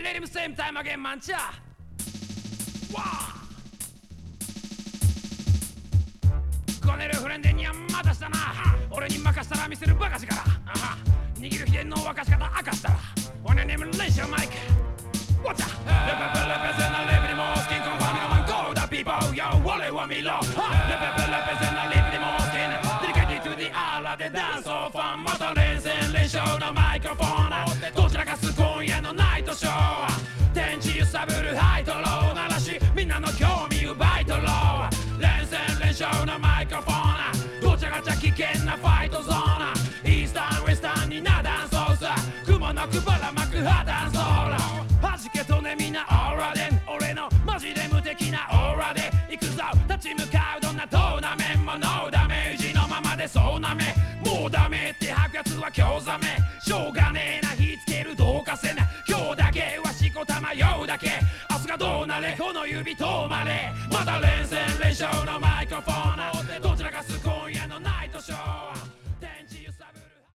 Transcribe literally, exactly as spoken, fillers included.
Let him same time again マンチャーわあコネルフレンデにはまたしたな俺に任したら見せるバカ力握る秘伝の沸かし方明かしたら俺にも練習マイク What's up? Le peuple le pèse dans les primos King Kong famille no man go the people Yo, wale wa mi lo Le peuple le pèse dans les primos King Dedicated to the alla de dance of fun また連戦連勝のマイクロフォンどちらかす今夜のナイトショー天地揺さぶるハイトロー鳴らしみんなの興味奪い取ろう連戦連勝のマイクロフォンどちらかじゃ危険なファイトゾーンイースタンウエスタンになダンソース雲のくばらまく破断ソーラ弾けとねみんなオーラで俺のマジで無敵なオーラで行くぞ立ち向かうどんなトーナメントもノーダメージのままでそうなめもうダメって吐くやつは今日ざめしょうがねえな火つけるどうかせな今日だけはしこたまようだけ明日がどうなれこの指とまれまだ連戦連勝のマイクロフォン